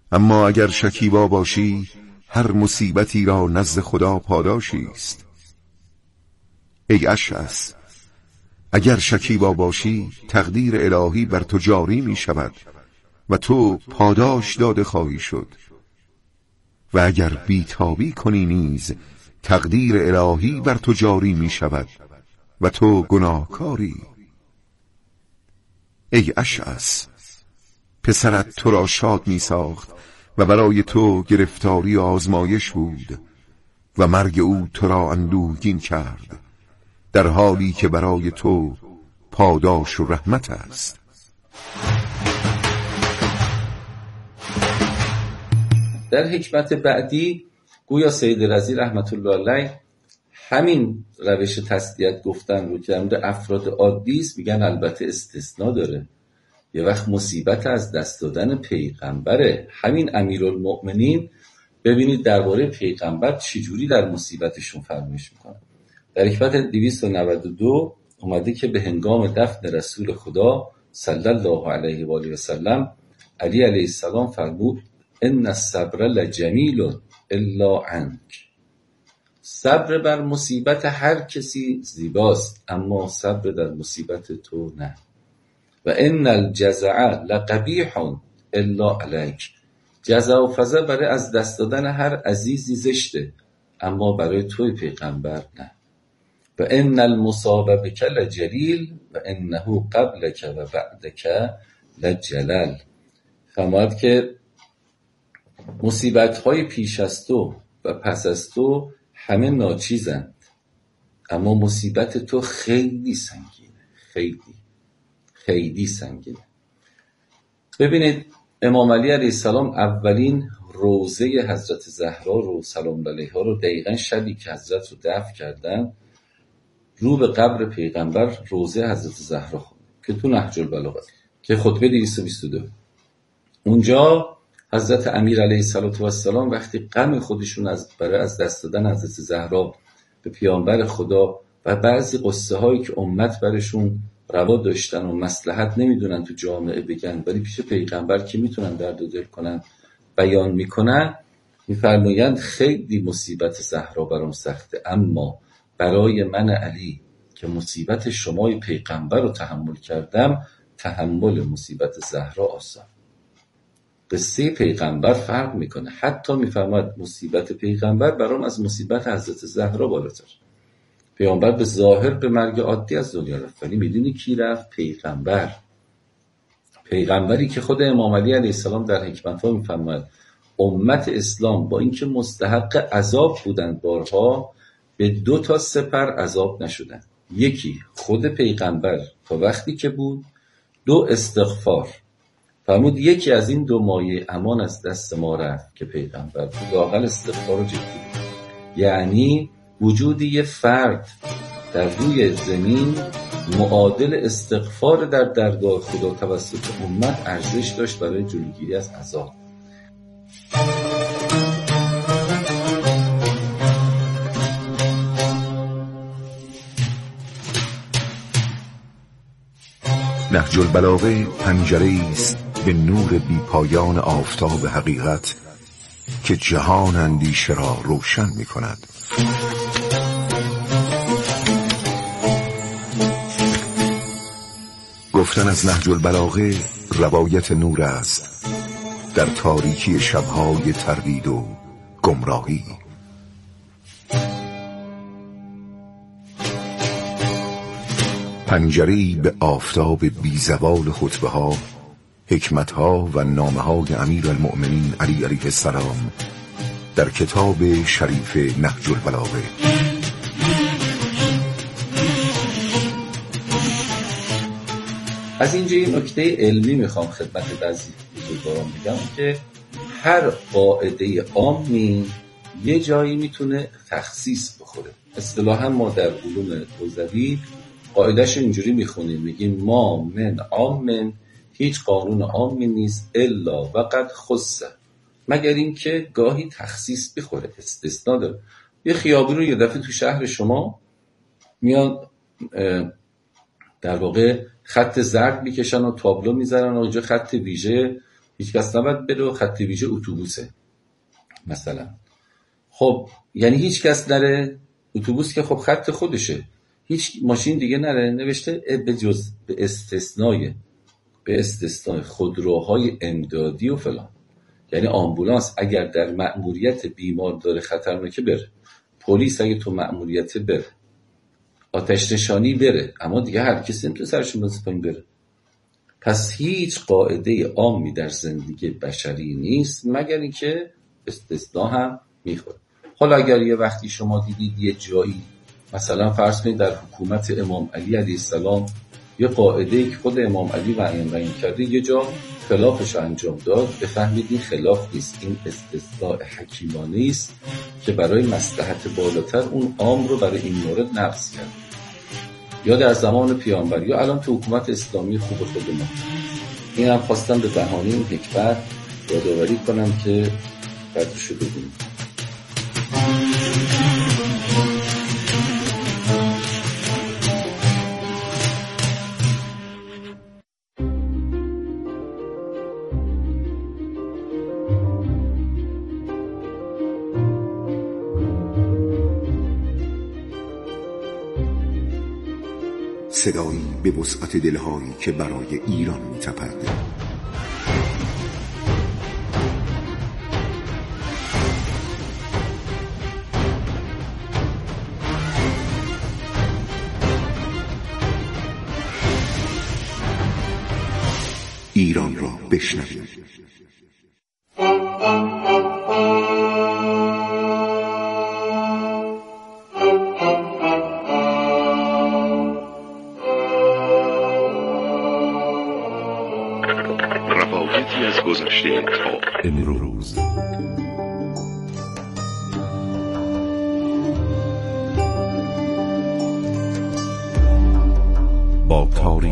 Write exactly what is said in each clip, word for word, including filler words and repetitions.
اما اگر شکیبا باشی هر مصیبتی را نزد خدا پاداشی است. ای اشعث، اگر شکیبا باشی تقدیر الهی بر تو جاری می شود و تو پاداش داده خواهی شد، و اگر بیتابی کنی نیز تقدیر الهی بر تو جاری می شود و تو گناهکاری. ای اشعث، پسرت تو را شاد می ساخت و برای تو گرفتاری و آزمایش بود و مرگ او تو را اندوهگین کرد، در حالی که برای تو پاداش و رحمت است. در حکمت بعدی گویا سید رضی رحمت الله علیه همین روش تسلیت گفتن رو که در مورد افراد عادی است میگن البته استثناء داره. یه وقت مصیبت از دست دادن پیغمبره. همین امیرالمؤمنین ببینید درباره پیغمبر چجوری در مصیبتشون فرمایش میکنه. در حکمت دویست و نود و دو اومده که به هنگام دفن رسول خدا صلی الله علیه و آله و سلم علی علیه السلام فرمود ان الصبر لجمیل الا عنک. صبر بر مصیبت هر کسی زیباست اما صبر در مصیبت تو نه. و ان الجزع لقبیح الا علیک. جزع و فزع برای از دست دادن هر عزیزی زشته اما برای توی پیغمبر نه. و ان المصاب بک لجلیل و انه قبلک و بعدک لجلل. فرمود که مصیبت‌های پیش از تو و پس از تو همه ناچیزند اما مصیبت تو خیلی سنگینه، خیلی خیلی سنگینه. ببینید امام علی علیه السلام اولین روضه حضرت زهرا رو سلام علیها رو دقیقاً شبی که حضرت رو دفن کردن رو به قبر پیغمبر روضه حضرت زهرا خوند که تو نهج البلاغه که خطبه دویست و بیست و دو. اونجا حضرت امیر علیه السلام وقتی غم خودشون از برای از دست دادن حضرت زهرا به پیامبر خدا و بعضی قصه هایی که امت برشون روا داشتن و مصلحت نمیدونن تو جامعه بگن ولی پیش پیغمبر که میتونن درد و دل کنن بیان میکنن، میفرمایند خیلی مصیبت زهرا برام سخته اما برای من علی که مصیبت شمای پیغمبر رو تحمل کردم تحمل مصیبت زهرا آسان. قصه پیغمبر فرق میکنه. حتی میفرماید مصیبت پیغمبر برام از مصیبت حضرت زهرا بالاتر. پیغمبر به ظاهر به مرگ عادی از دنیا رفت ولی میدونی کی رفت؟ پیغمبر. پیغمبری که خود امام علی علیه السلام در حکمت‌ها میفرماید امت اسلام با اینکه مستحق عذاب بودند بارها به دو تا سپر عذاب نشدن. یکی خود پیغمبر تا وقتی که بود، دو استغفار. فرمود یکی از این دو مایه امان از دست ما رفت که پیغمبر بود. لااقل استغفار رو جدی بود. یعنی وجود یه فرد در روی زمین معادل استغفار در درگاه خدا توسط امت ارزش داشت برای جلوگیری از عذاب. نهج البلاغه پنجره‌ای است به نور بی پایان آفتاب حقیقت که جهان اندیشه را روشن می کند. گفتن از نهج البلاغه روایت نور است در تاریکی شبهای تردید و گمراهی. پنجره‌ای به آفتاب بی زوال خطبه ها، حکمت ها و نامه های امیر المؤمنین علی علیه السلام در کتاب شریف نهج البلاغه. از اینجا این نکته علمی میخوام خدمت بعضی بزرگواران بگم که هر قاعده عامی یه جایی میتونه تخصیص بخوره. اصطلاحا ما در علوم حوزوی قاعدهش اینجوری میخونیم، میگیم ما من عام، هیچ قانون عامی نیست الا وقد خص، مگر اینکه گاهی تخصیص بخوره، استثناء داره. یه خیابون رو یه دفعه تو شهر شما میان در واقع خط زرد میکشن و تابلو میذارن و اینجا خط ویژه هیچ کس نباید بره و خط ویژه اتوبوسه مثلا. خب یعنی هیچ کس نره اتوبوس که خب خط خودشه، هیچ ماشین دیگه نره، نوشته به جز به استثنای به استثنای خودروهای امدادی و فلان. یعنی آمبولانس اگر در مأموریت بیمار داره خطرناکه بره، پلیس اگه تو مأموریت بره، آتش نشانی بره، اما دیگه هر کسی نمیتونه سرش بندازه پایین بره. پس هیچ قاعده عامی در زندگی بشری نیست مگر اینکه استثناء هم میخوره. حالا اگر یه وقتی شما دیدید یه جایی مثلا فرض کنید در حکومت امام علی علیه السلام یه قاعده‌ای که خود امام علی بیان بیان کرده یه جا خلافش انجام داد، بفهمید این خلاف نیست، این استثناء حکیمانه است که برای مصلحت بالاتر اون عام رو برای این مورد نقض کرد. یا در زمان پیامبر یا الان تو حکومت اسلامی خوب خود ما. این هم خواستم به بهانه این حکمت یادآوری کنم که قدرشو بدونیم. صدایی به وسعت دلهایی که برای ایران می‌تپد. ایران را بشنوید. گذشته تا امروز. با تاریخ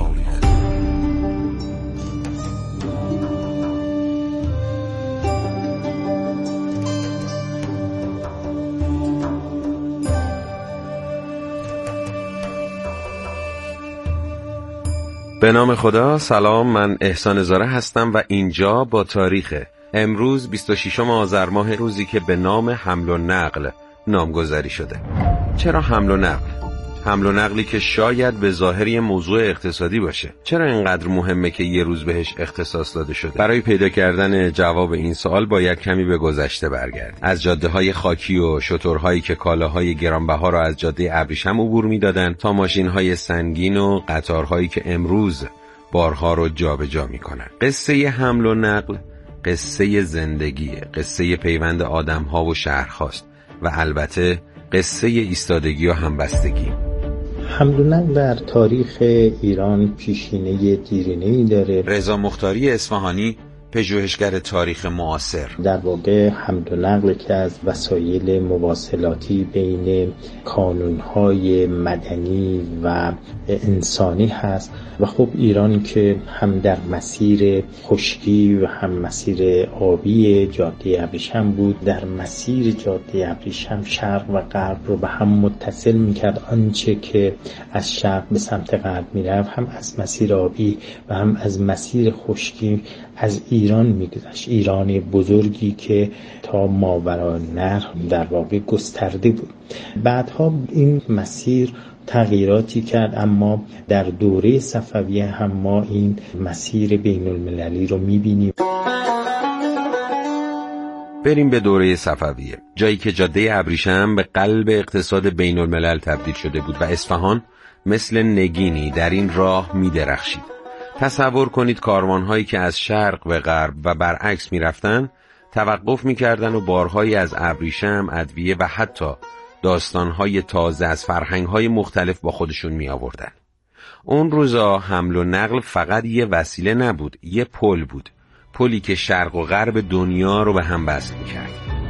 به نام خدا. سلام، من احسان زاره هستم و اینجا با تاریخ. امروز بیست و ششم آذر ماه، روزی که به نام حمل و نقل نامگذاری شده. چرا حمل و نقل؟ حمل و نقلی که شاید به ظاهری موضوع اقتصادی باشه، چرا اینقدر مهمه که یه روز بهش اختصاص داده شده؟ برای پیدا کردن جواب این سوال باید کمی به گذشته برگردیم. از جاده‌های خاکی و شترهایی که کالاهای گرانبها را از جاده ابریشم عبور می‌دادند تا ماشین‌های سنگین و قطارهایی که امروز بارها رو جابجا می‌کنند. قصه حمل و نقل قصه زندگیه، قصه پیوند آدم‌ها و شهرهاست و البته قصه ایستادگی و همبستگی. حمل و نقل در تاریخ ایران پیشینه دیرینه‌ای داره. رضا مختاری اصفهانی، پژوهشگر تاریخ معاصر. در واقع حمل و نقل که از وسایل مواصلاتی بین کانون‌های مدنی و انسانی هست و خب ایران که هم در مسیر خشکی و هم مسیر آبی جاده ابریشم بود، در مسیر جاده ابریشم شرق و غرب رو به هم متصل می‌کرد. آنچه که از شرق به سمت غرب می‌رفت هم از مسیر آبی و هم از مسیر خشکی از ایران میگذشت. ایران بزرگی که تا ماوراءالنهر در واقع گسترده بود. بعدها این مسیر تغییراتی کرد، اما در دوره صفویه هم ما این مسیر بین المللی رو میبینیم. بریم به دوره صفویه، جایی که جاده ابریشم به قلب اقتصاد بین الملل تبدیل شده بود و اصفهان مثل نگینی در این راه میدرخشید. تصور کنید کاروان‌هایی که از شرق به غرب و برعکس می‌رفتن توقف می‌کردن و بارهایی از ابریشم، ادویه و حتی داستان‌های تازه از فرهنگ‌های مختلف با خودشون می‌آوردن. اون روزا حمل و نقل فقط یه وسیله نبود، یه پل بود، پلی که شرق و غرب دنیا رو به هم وصل می‌کرد.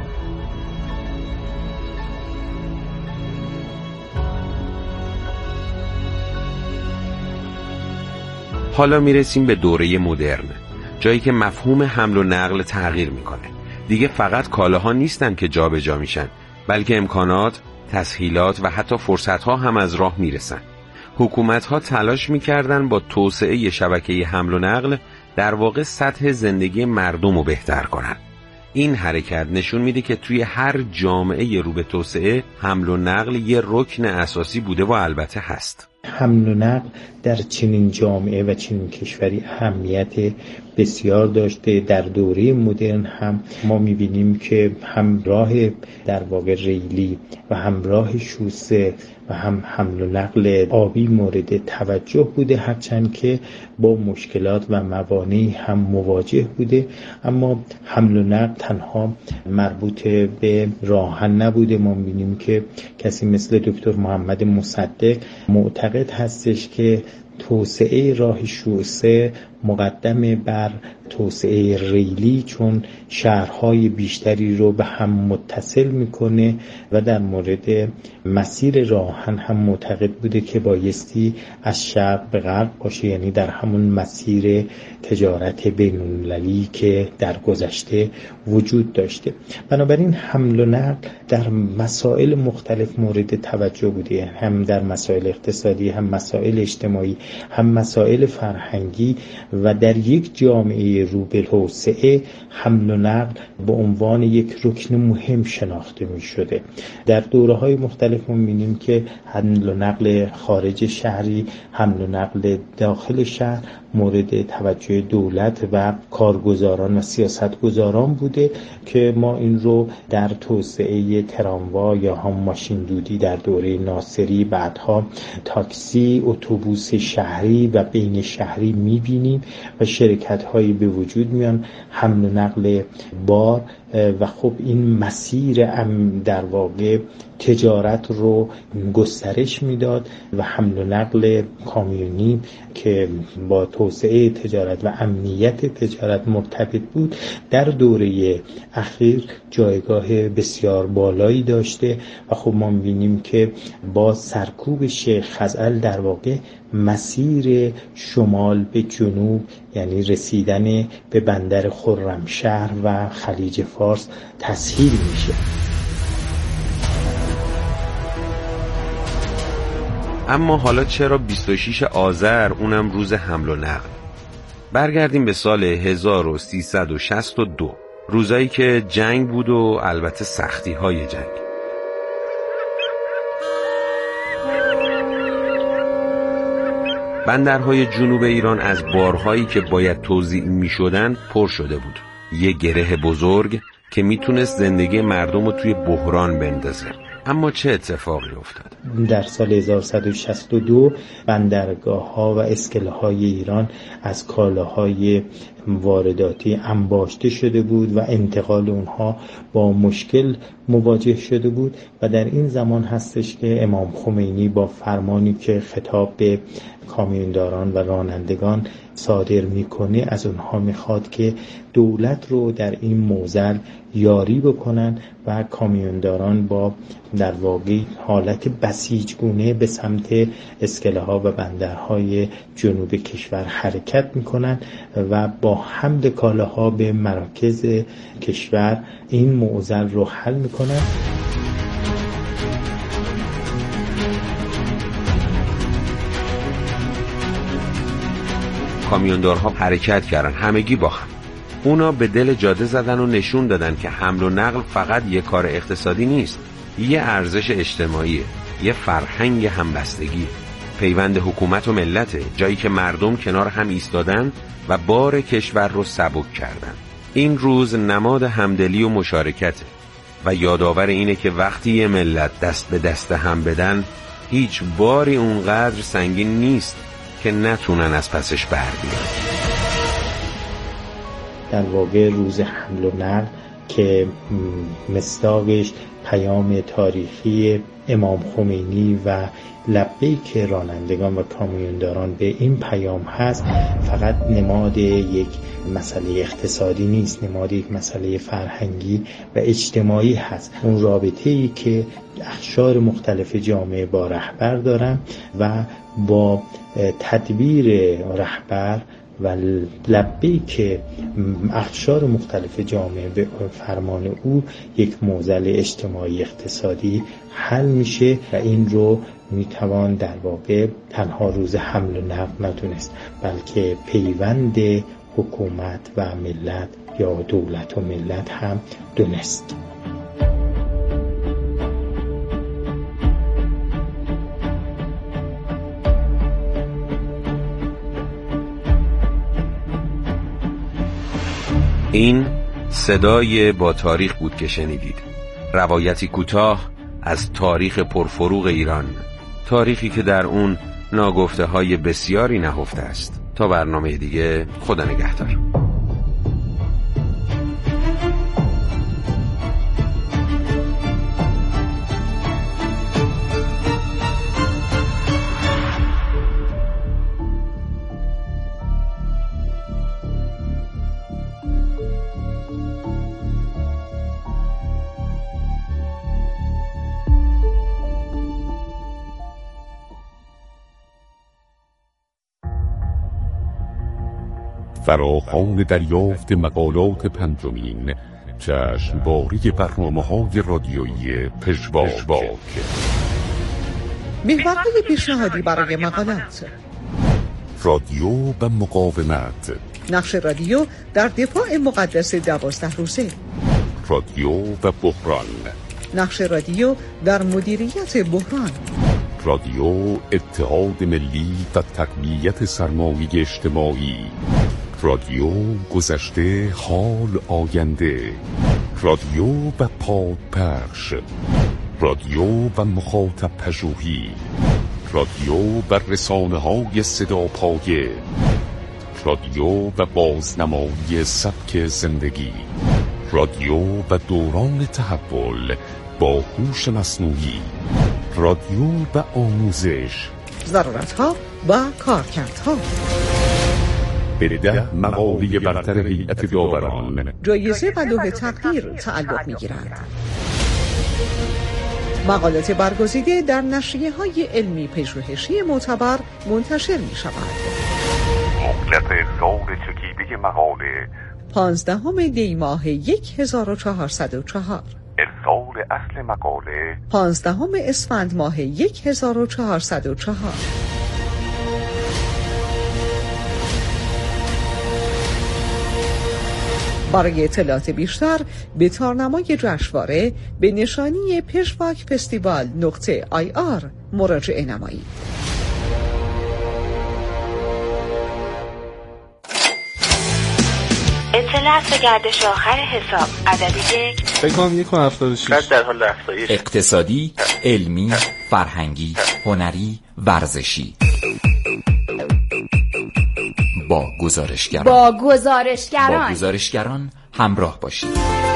حالا میرسیم به دوره مدرن، جایی که مفهوم حمل و نقل تغییر میکنه. دیگه فقط کالاها نیستن که جابجا میشن، بلکه امکانات، تسهیلات و حتی فرصتها هم از راه میرسن. حکومتها تلاش میکردن با توسعه شبکه حمل و نقل در واقع سطح زندگی مردم رو بهتر کنن. این حرکت نشون میده که توی هر جامعه رو به توسعه حمل و نقل یه رکن اساسی بوده و البته هست. حمل و نقل در چنین جامعه و چنین کشوری اهمیت بسیار داشته. در دوره مدرن هم ما میبینیم که هم راه در واقع ریلی و هم راه شوسه و هم حمل و نقل آبی مورد توجه بوده، هرچند که با مشکلات و موانعی هم مواجه بوده. اما حمل و نقل تنها مربوط به راهن نبوده. ما می‌بینیم که کسی مثل دکتر محمد مصدق معتقد هستش که توسعه راه شوسه مقدم بر توسعه ریلی، چون شهرهای بیشتری رو به هم متصل میکنه و در مورد مسیر راهن هم معتقد بوده که بایستی از شرق به غرب باشه، یعنی در همون مسیر تجارت بین‌المللی که در گذشته وجود داشته. بنابراین حمل و نقل در مسائل مختلف مورد توجه بوده، هم در مسائل اقتصادی، هم مسائل اجتماعی، هم مسائل فرهنگی و در یک جامعه رو به توسعه حمل و نقل به عنوان یک رکن مهم شناخته می شده. در دوره‌های مختلف می‌بینیم که حمل و نقل خارج شهری، حمل و نقل داخل شهر مورد توجه دولت و کارگزاران و سیاستگزاران بوده که ما این رو در توسعه تراموا یا هم ماشین دودی در دوره ناصری، بعدها تاکسی، اتوبوس شهری و بین شهری می‌بینیم و شرکت‌هایی به وجود میان حمل و نقل بار و خب این مسیر در واقع تجارت رو گسترش میداد و حمل و نقل کامیونی که با توسعه تجارت و امنیت تجارت مرتبط بود در دوره اخیر جایگاه بسیار بالایی داشته و خب ما می‌بینیم که با سرکوب شیخ خزعل در واقع مسیر شمال به جنوب، یعنی رسیدن به بندر خرمشهر و خلیج فارس تسهیل میشه. اما حالا چرا بیست و شش آذر اونم روز حمل و نقل؟ برگردیم به سال هزار و سیصد و شصت و دو، روزایی که جنگ بود و البته سختی های جنگ. بندرهای جنوب ایران از بارهایی که باید توزیع می شدن پر شده بود. یه گره بزرگ که میتونست زندگی مردم رو توی بحران بندازه. اما چه اتفاقی افتاد؟ در سال هزار و صد و شصت و دو بندرگاه‌ها و اسکله‌های ایران از کالاهای وارداتی انباشته شده بود و انتقال اونها با مشکل مواجه شده بود و در این زمان هستش که امام خمینی با فرمانی که خطاب به کامیونداران و رانندگان صادر میکنه از اونها میخواد که دولت رو در این موزل یاری بکنن و کامیونداران با در واقع حالت بسیجگونه به سمت اسکله ها و بندرهای جنوب کشور حرکت میکنن و با حمل کالاها به مراکز کشور این معضل رو حل میکنن. کامیوندارها حرکت کردن همگی با هم. اونا به دل جاده زدن و نشون دادن که حمل و نقل فقط یه کار اقتصادی نیست، یه ارزش اجتماعیه، یه فرهنگ همبستگی، پیوند حکومت و ملته، جایی که مردم کنار هم ایستادن و بار کشور رو سبک کردن. این روز نماد همدلی و مشارکته و یادآور اینه که وقتی یه ملت دست به دست هم بدن هیچ باری اونقدر سنگین نیست که نتونن از پسش بر بیان. در واقع روز حمل و نقل که مصداقش پیام تاریخی امام خمینی و لبیک رانندگان و کامیونداران به این پیام هست، فقط نماد یک مسئله اقتصادی نیست، نماد یک مسئله فرهنگی و اجتماعی هست. اون رابطه‌ای که اقشار مختلف جامعه با رهبر دارن و با تدبیر رهبر و لبیک اقشار مختلف جامعه به فرمان او یک معضل اجتماعی اقتصادی حل میشه و این رو میتوان در واقع تنها روز حمل و نقل ندونست، بلکه پیوند حکومت و ملت یا دولت و ملت هم دونست. این صدای با تاریخ بود که شنیدید. روایتی کوتاه از تاریخ پرفروغ ایران، تاریخی که در اون ناگفته های بسیاری نهفته است. تا برنامه دیگه، خدا نگهدار. فراخوان دریافت مقالات پنجمین جشنواره برنامه‌های رادیویی پژواک. محورهای پیشنهادی برای مقالات: رادیو و مقاومت، نقش رادیو در دفاع مقدس دوازده روزه، رادیو و بحران، نقش رادیو در مدیریت بحران، رادیو اتحاد ملی و تقویت سرمایه اجتماعی، رادیو گذشته حال آینده، رادیو و پادپخش، رادیو و مخاطب پژوهی، رادیو و رسانه های صدا پایه، رادیو و بازنمایی سبک زندگی، رادیو و دوران تحول با هوش مصنوعی، رادیو و آموزش، ضرورتها و کارکردها. به ده مقاله برتر هیئت داوران جایزه و لوح تقدیر تعلق می‌گیرد. مقالات برگزیده در نشریه‌های علمی پژوهشی معتبر منتشر می‌شود. مهلت سال چکیده مقاله پانزدهم دی ماه هزار و چهارصد و چهار، ارسال اصل مقاله پانزدهم اسفند ماه هزار و چهارصد و چهار. برای اطلاعات بیشتر به تارنمای جشنواره به نشانی پژواک فستیوال نقطه آی آر مراجعه نمایید. اطلاعات به گردش آخر حساب عدد یک فکر کنم یک و هفتاد و شیش در حال افزایش. اقتصادی، علمی، فرهنگی، هنری، ورزشی. با گزارشگران با گزارشگران با گزارشگران همراه باشید.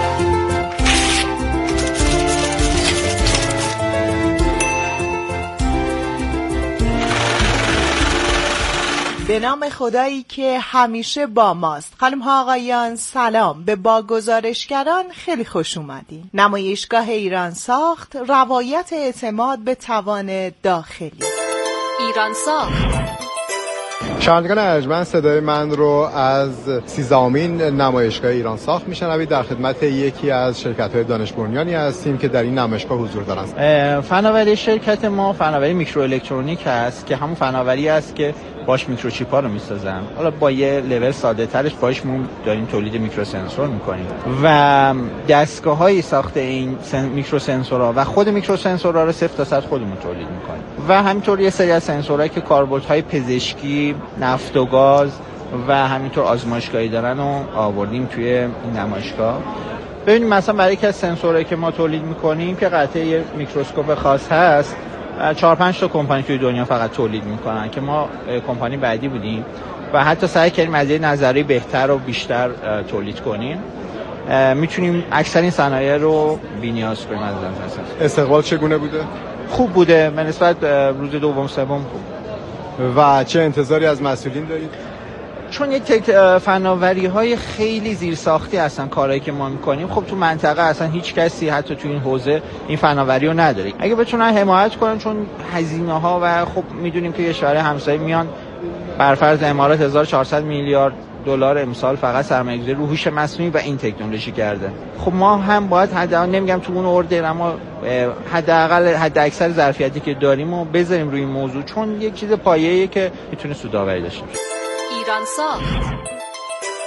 به نام خدایی که همیشه با ماست. خانم ها آقایان سلام، به با گزارشگران خیلی خوش اومدین. نمایشگاه ایران ساخت، روایت اعتماد به توان داخلی. ایران ساخت. شنوندگان ارجمند، صدای من رو از سیزدهمین نمایشگاه ایران ساخت میشنوید. در خدمت یکی از شرکت‌های دانش بنیانی هستیم که در این نمایشگاه حضور دارند. فناوری شرکت ما فناوری میکرو الکترونیک هست که همون فناوری است که باش میکروچیپ ها رو میسازن. حالا با یه لول ساده ترش باش ما داریم تولید میکرو سنسور میکنیم و دستگاه‌های ساخت این سن... میکرو سنسورها و خود میکرو سنسورها رو صفر تا صد خودمون تولید میکنیم و همینطور یه سری از سنسورهایی که کاربردهای پزشکی، نفت و گاز و همینطور آزمایشگاهی دارن رو آوردیم توی این نمایشگاه. ببینیم مثلا برای یکی از سنسورهایی که ما تولید میکنیم که قطعه یه میکروسکوپ خاص هست، چهار پنج تا کمپانی توی دنیا فقط تولید میکنن که ما کمپانی بعدی بودیم و حتی سعی کردیم از یه نظری بهتر و بیشتر تولید کنیم. میتونیم اکثر این صنایع رو بی‌نیاز کنیم از نظر. استقبال چگونه بوده؟ خوب بوده، به نسبت روز دوم سوم خوب. و چه انتظاری از مسئولین دارید؟ چون یک تک فناوری های خیلی زیرساختی هستن کارهایی که ما میکنیم، خب تو منطقه اصلا هیچ کسی حتی تو این حوزه این فناوری رو نداره. اگه بتونن حمایت کنن، چون هزینه ها و خب میدونیم که کشور همسایه میان بر فرض امارات هزار و چهارصد میلیارد دلار امسال فقط سرمایه‌گذاری رو هوش مصنوعی و این تکنولوژی کرده. خب ما هم باید حداقل، نمیگم تو اون اوردر، اما حداقل حد اکثر ظرفیتی که داریم رو بذاریم روی این موضوع، چون یک چیز پایه‌ایه که میتونه سودآوری داشته باشه. ایران ساخت.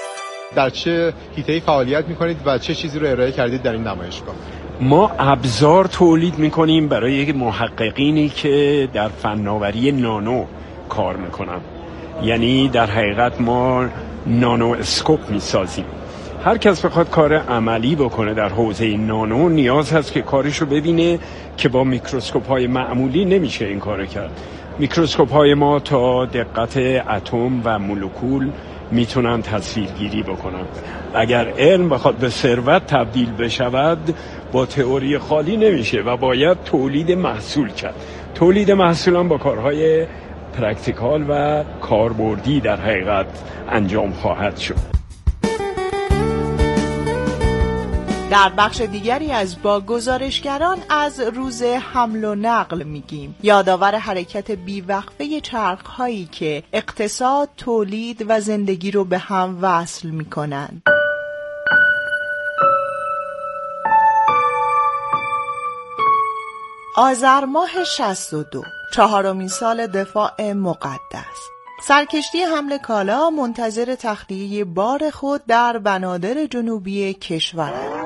در چه حیطه‌ای فعالیت میکنید و چه چیزی رو ارائه کردید در این نمایشگاه؟ ما ابزار تولید میکنیم برای محققینی که در فناوری نانو کار میکنن. یعنی در حقیقت ما نانو اسکوپ میسازیم. هر کس بخواد کار عملی بکنه در حوزه نانو نیاز هست که کارشو ببینه که با میکروسکوپ های معمولی نمیشه این کارو کرد. میکروسکوپ های ما تا دقت اتم و مولکول میتونن تصویرگیری بکنن. اگر علم بخواد به ثروت تبدیل بشود با تئوری خالی نمیشه و باید تولید محصول کرد. تولید محصول هم با کارهای پرکتیکال و کاربردی در حقیقت انجام خواهد شد. در بخش دیگری از با گزارشگران از روز حمل و نقل میگیم. یادآور حرکت بیوقفه چرخ‌هایی که اقتصاد، تولید و زندگی رو به هم وصل میکنن. آذر ماه شصت و دو، چهارمین سال دفاع مقدس. سرکشتی حمل کالا منتظر تخلیه بار خود در بنادر جنوبی کشورند.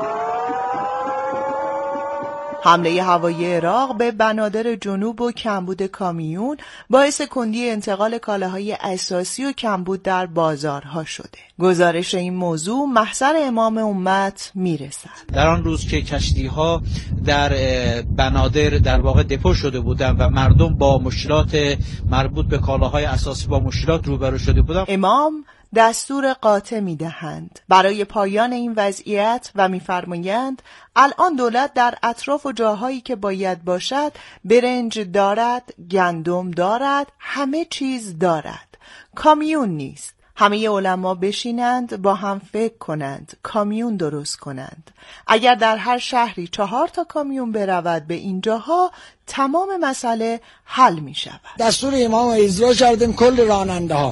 حمله هوایی عراق به بنادر جنوب و کمبود کامیون باعث کندی انتقال کالاهای اساسی و کمبود در بازارها شده. گزارش این موضوع محضر امام امت میرسد. در آن روز که کشتی‌ها در بنادر در واقع دپو شده بودند و مردم با مشکلات مربوط به کالاهای اساسی با مشکلات روبرو شده بودند، امام دستور قاطع می‌دهند برای پایان این وضعیت و می‌فرمایند الان دولت در اطراف و جاهایی که باید باشد برنج دارد، گندم دارد، همه چیز دارد. کامیون نیست. همه علما بشینند با هم فکر کنند، کامیون درست کنند. اگر در هر شهری چهار تا کامیون برود به این جاها تمام مسئله حل می شود. دستور امام اجرا کردیم کل راننده ها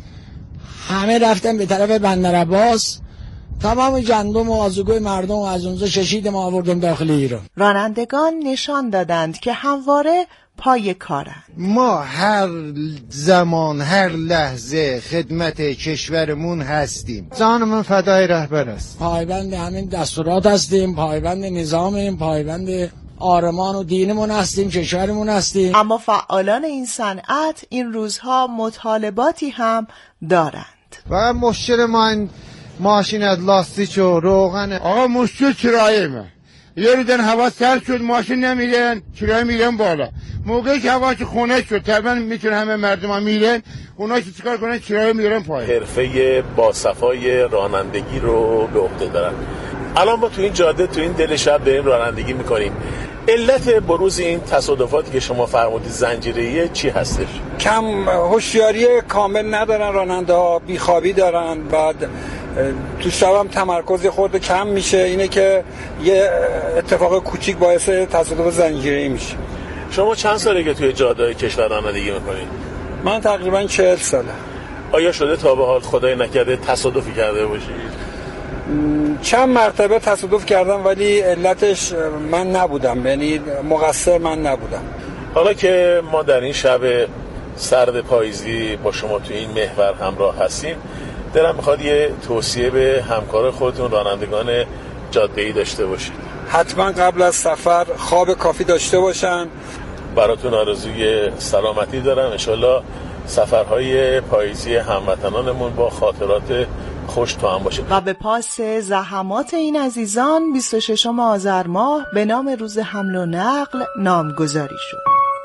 همه رفتن به طرف بندر عباس، تمام گندم و آذوقه مردم و از اونجا ششید ما آوردیم داخل ایران. رانندگان نشان دادند که همواره پای کارند. ما هر زمان هر لحظه خدمت کشورمون هستیم. جانمون فدای رهبر است. پایبند همین دستورات هستیم، پایبند نظامیم، پایبند آرمان و دینمون هستیم، کشورمون هستیم. اما فعالان این صنعت این روزها مطالباتی هم دارند. و مشکل ما این ماشین از لاستیک و روغن. آقا مشکل کرایه ما یه روزن هوا سرد شد ماشین نمیرن، کرایه میرن بالا. موقعی که هوا خونه شد تقریبا میتونه همه مردم ها میرن، اونا چه چیکار کنن؟ کرایه میرن پایین. حرفه با صفای رانندگی رو به عهده دارن. الان ما تو این جاده تو این دل شب داریم رانندگی میکنیم. علت بروز این تصادفاتی که شما فرمودید زنجیره‌ای چی هستش؟ کم هوشیاری کامل ندارن راننده ها، بیخوابی دارن، بعد تو شب هم تمرکز خورد کم میشه. اینه که یه اتفاق کوچیک باعث تصادف زنجیره‌ای میشه. شما چند ساله که توی جاده‌های کشور رانندگی میکنید؟ من تقریبا چهل ساله. آیا شده تا به حال خدای نکرده تصادفی کرده باشید؟ چند مرتبه تصادف کردم ولی علتش من نبودم، یعنی مقصر من نبودم. حالا که ما در این شب سرد پاییزی با شما تو این محور همراه هستیم، دلم میخواد یه توصیه به همکار خودتون رانندگان جاده‌ای داشته باشید. حتما قبل از سفر خواب کافی داشته باشن. براتون آرزوی سلامتی دارم. انشالله سفرهای پاییزی هموطنانمون با خاطرات خوش تو هم باشه. و به پاس زحمات این عزیزان بیست و ششم آذر ماه به نام روز حمل و نقل نامگذاری شد.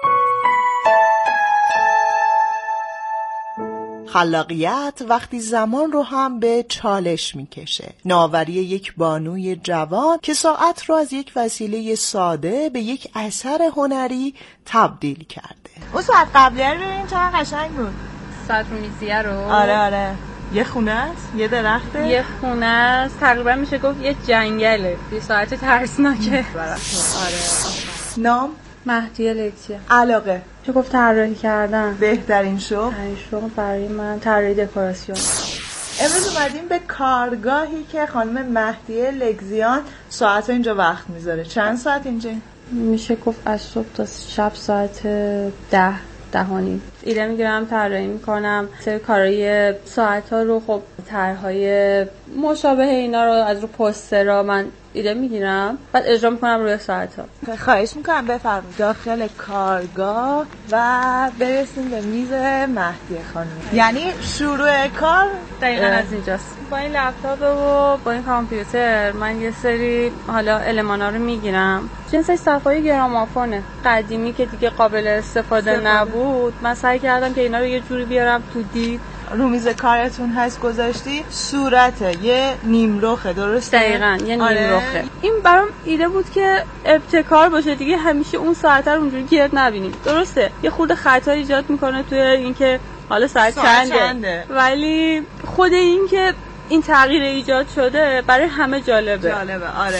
خلاقیت وقتی زمان رو هم به چالش میکشه. نوآوری یک بانوی جوان که ساعت رو از یک وسیله ساده به یک اثر هنری تبدیل کرده. اون ساعت قبلیه رو این چقدر قشنگ بود. ساعت رومیزیه رو؟ آره آره. یه خونه است، یه درخته، یه خونه است، تقریبا میشه گفت یه جنگله. یه ساعت ترسناکه. آره. نام مهدیه لکچیه. علاقه چه گفت طراحی کردن. بهترین شغل بهترین شغل برای من طراحی دکوراسیون. امروز اومدیم به کارگاهی که خانم مهدیه لگزیان ساعت اینجا وقت میذاره. چند ساعت اینجا؟ میشه گفت از صبح تا شب ساعت ده دهانی ایده میگیرم، طراحی میکنم، سری کارهای ساعت ها رو، خب طرحهای مشابه اینا رو از رو پوسترها من ایده میگیرم، بعد اجرا میکنم روی ساعت ها. خواهش میکنم بفرمایید داخل کارگاه و برسیم به میز مهدی خانم. یعنی شروع کار دقیقاً از اینجاست. با این لپتاپ و با این کامپیوتر من یه سری حالا المانا رو میگیرم. جنسش صفحه‌های گرامافونه قدیمی که دیگه قابل استفاده, استفاده نبود. من سعی کردم که اینا رو یه جوری بیارم تو دید. رو میز کارتون هست گذاشتی صورت یه نیمرخه، درسته؟ دقیقاً یه نیمرخه. این برام ایده بود که ابتکار باشه دیگه، همیشه اون ساعت رو اونجوری گرد نبینیم. درسته یه خورده خطا ایجاد میکنه توی اینکه حالا ساعت, ساعت چنده. چنده ولی خود این که این تغییر ایجاد شده برای همه جالبه. جالبه آره.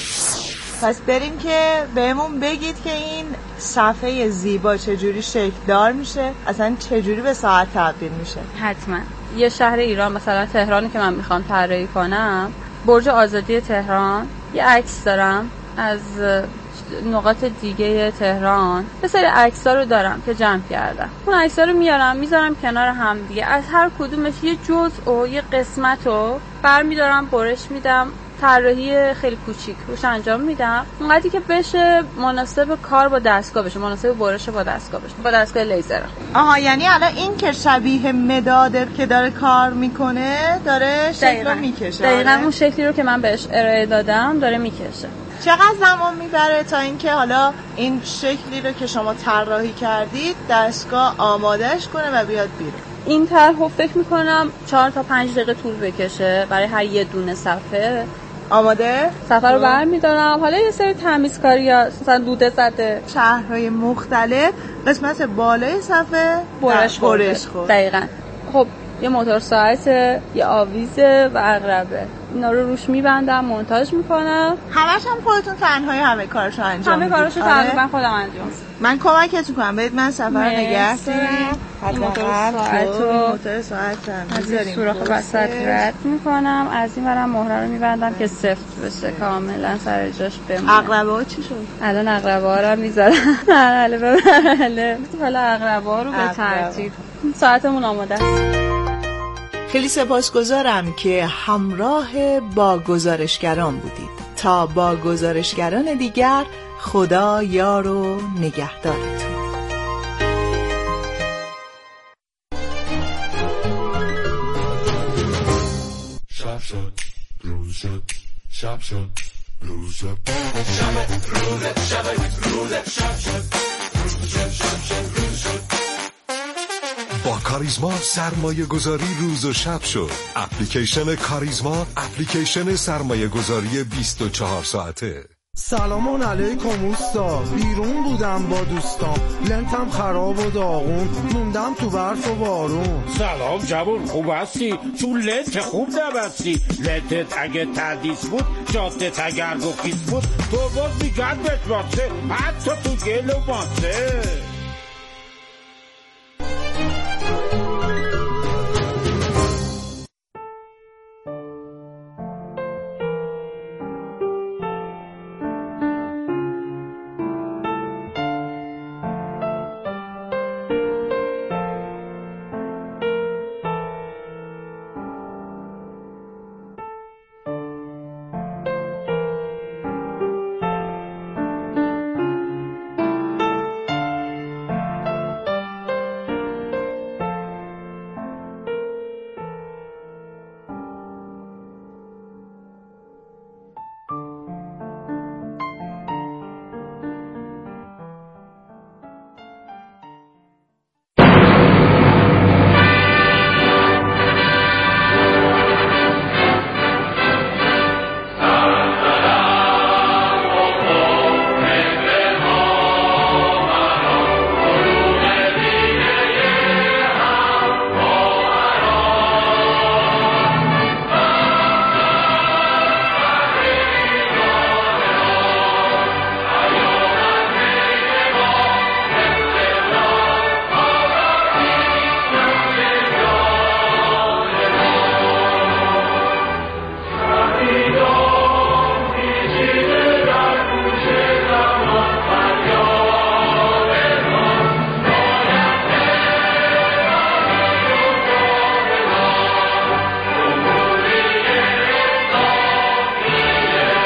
پس بریم که بهمون بگید که این صفحه زیبا چجوری شکل دار میشه، اصلا چجوری به ساعت تبدیل میشه. حتما یه شهر ایران مثلا تهرانی که من میخوام طراحی کنم، برج آزادی تهران، یه عکس دارم از نقاط دیگه تهران، یه سری عکس‌ها رو دارم که جمع کردم. اون عکس‌ها رو میارم میذارم کنار هم دیگه، از هر کدومش یه جزء و یه قسمت رو برمیدارم برش میدم، طراحی خیلی کوچیک روش انجام میدم اونقدری که بشه مناسب کار با دستگاه بشه، مناسب برش با دستگاه بشه، با دستگاه لیزر. آها یعنی الان این که شبیه مداده که داره کار میکنه داره شکل میکشه. دقیقاً اون شکلی رو که من بهش ارائه دادم داره میکشه. چقدر زمان میبره تا اینکه حالا این شکلی رو که شما طراحی کردید دستگاه آمادهش کنه و بیاد بیرون؟ این طرحو فکر میکنم چهار تا پنج دقیقه طول بکشه برای هر یه دونه صفحه. آماده؟ صفحه رو برمی‌دارم، حالا یه سری تمیزکاری ها مثلا دوده زده، شهرهای مختلف قسمت بالای صفحه برش خورد. دقیقاً. خب یه موتور ساعت، یه آویزه و عقربه، اینا رو روش میبندم، مونتاژ میکنم. همش هم خودتون تنهایی همه کارشو انجام میدید؟ همه کارشو تقریبا خودم انجام میدم. من کمکتون کنم، برید من سفر رو نگه دارم. این موتور ساعت رو موتور ساعت از این سوراخ وسط رد میکنم، از این برم مهره رو میبندم که سفت بشه کاملا سر جاش بمونه. عقربه ها چی شد؟ الان عقربه ها رو میذارم مرحله به مرحله. حالا عقربه ها رو به ترتیب. ساعتمون آماده است. خیلی سپاسگزارم که همراه با گزارشگران بودید. تا با گزارشگران دیگر، خدا یار و نگهدارتون. شب شد روز شد شب شد روز شد شب روز شب روز شب شد روز شد شب شد روز شد. با کاریزما سرمایه گذاری روز و شب شد. اپلیکیشن کاریزما، اپلیکیشن سرمایه گذاری بیست و چهار ساعته. سلام علیکم اوستا، بیرون بودم با دوستام، لنتم خراب و داغون، موندم تو برف و بارون. سلام جوون، خوب هستی؟ تو لنت خوب نبستی. لنتت اگه تردیس بود، جادت اگر گفیس بود، تو باز میگرد بشماسه، حتی تو گل و ماسه.